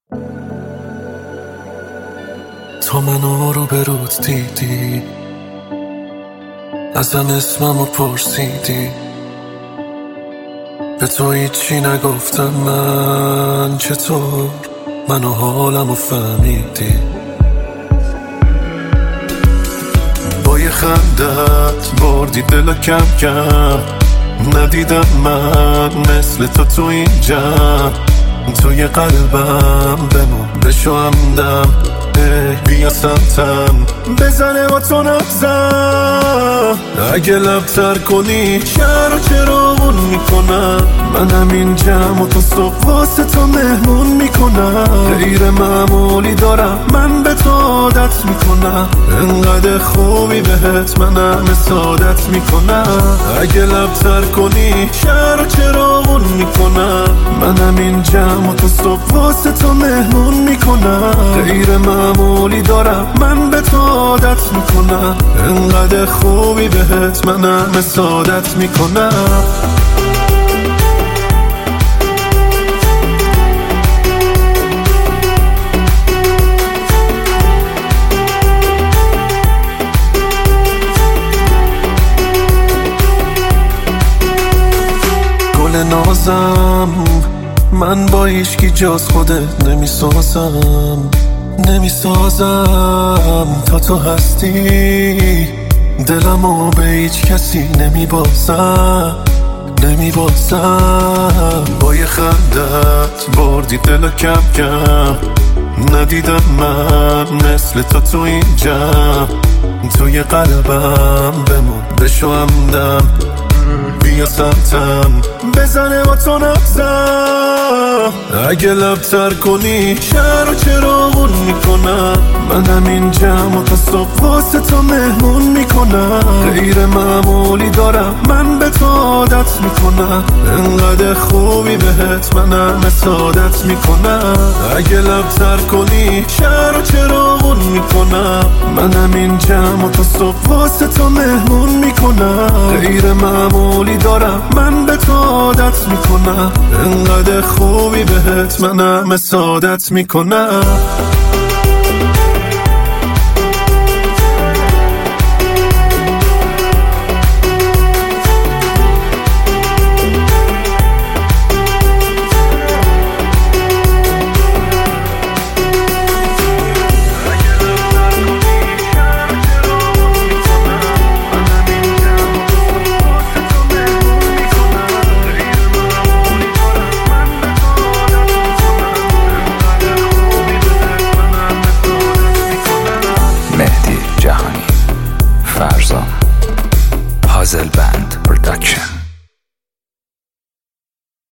تو منو رو به رود دیدی، ازم اسممو پرسیدی، به تو هیچی نگفتم من. چطور منو حالمو فهمیدی؟ با یه خندت بردی دلو کم کم، ندیدم من مثل تو این جمع. توی قلبم بمون بشو همدم، بیا سمتم بزنه با تو نبزم. اگه لبتر کنی شهر رو چراغون میکنم، منم این جمع و تو صبح واسه تو مهمون میکنم. غیر معمولی دارم من به تو عادت میکنم، انقدر خوبی بهت منم سعادت میکنم. اگه لبتر کنی شهر رو چراغون میکنم، منم این جمع و تو صبح واسه تو مهمون میکنم. غیر معمولی دارم من به تو عادت میکنم، انقدر خوبی بهت منم سعادت میکنم. گل نازم من با هیچکی جز خودت نمیسازم تا تو هستی. دلمو به هیچ کسی نمیبازم. با یه خندت بردی دلو کم کم، ندیدم من مثل تو این جمع. توی قلبم بمون بشو همدم، بیا سمتم بزنه با تو نبزم. اگه لبتر کنی شهر رو چراغون میکنم، منم این جمع و تا صبح واسه تو مهمون میکنم. غیر معمولی دارم من به تو عادت میکنم، انقدر خوبی بهت منم سعادت میکنم. اگه لبتر کنی شهر رو چراغون میکنم، منم این جمع و تا صبح واسه تو مهمون میکنم. غیر معمولی دارم من به تو عادت میکنم، انقدر خوبی بهت منم سعادت میکنم. فرزان پازل بند پروداکشن.